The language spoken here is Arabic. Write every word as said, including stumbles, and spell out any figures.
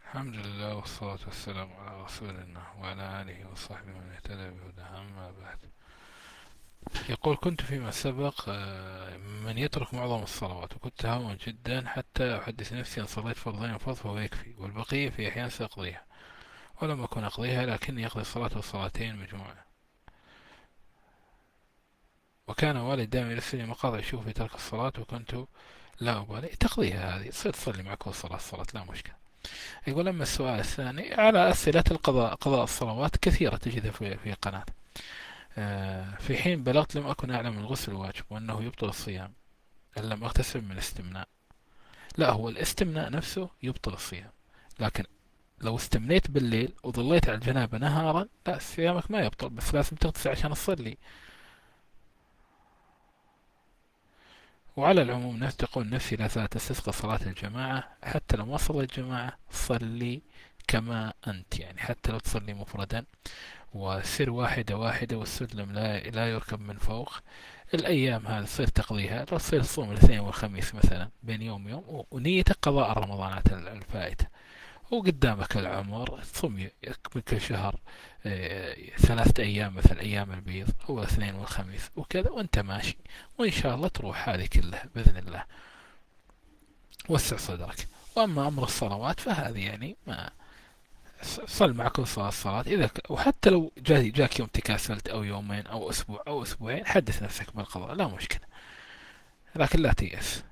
الحمد لله والصلاة والسلام على رسول الله وعلى آله وصحبه من اهتدى بهداه، أما بعد. يقول: كنت فيما سبق آه، من يترك معظم الصلوات، وكنت هاون جدا حتى أحدث نفسي أن صليت فرضين فرض فهو يكفي، والبقية في أحيان سأقضيها، ولم أكن أقضيها لكني أقضي الصلاة والصلاتين مجموعة. وكان والدي دائما يرسلني مقاطع يشوف في ترك الصلاة، وكنت لا أبالي. تقضيها هذه، تصير تصلي مع كل صلاة صلاة، لا مشكلة. يقول: أما السؤال الثاني على أسئلة القضاء، قضاء الصلوات كثيرة تجدها في في قناة. آه، في حين بلغت لم أكن أعلم الغسل واجب وأنه يبطل الصيام إن لم أغتسل من الاستمناء. لا، هو الاستمناء نفسه يبطل الصيام، لكن لو استمنيت بالليل وظليت على الجنابة نهارا، لا، صيامك ما يبطل، بس لازم تغتسل عشان تصلي. وعلى العموم ناس تقول: نفسي لا زالت تستسقى صلاة الجماعة، حتى لو ما صليت جماعة صلي كما أنت، يعني حتى لو تصلي مفردا، وسر واحدة واحدة، والسلم لا, لا يركب من فوق. الأيام هذه تصير تقضيها، لو تصير تصوم الاثنين والخميس مثلا بين يوم ويوم، ونيتك قضاء الرمضانات الفائتة. وقدامك العمر، تصوم يكمل كل شهر آه، ثلاثة أيام مثل أيام البيض، هو الاثنين والخميس وكذا، وأنت ماشي، وإن شاء الله تروح هذه كلها بإذن الله. وسع صدرك. وأما أمر الصلوات فهذه يعني ما صل مع كل صلاة صلاة، إذا ك... وحتى لو جاي جاك يوم تكاسلت أو يومين أو أسبوع أو أسبوعين، حدث نفسك بالقضاء، لا مشكلة، لكن لا تيأس.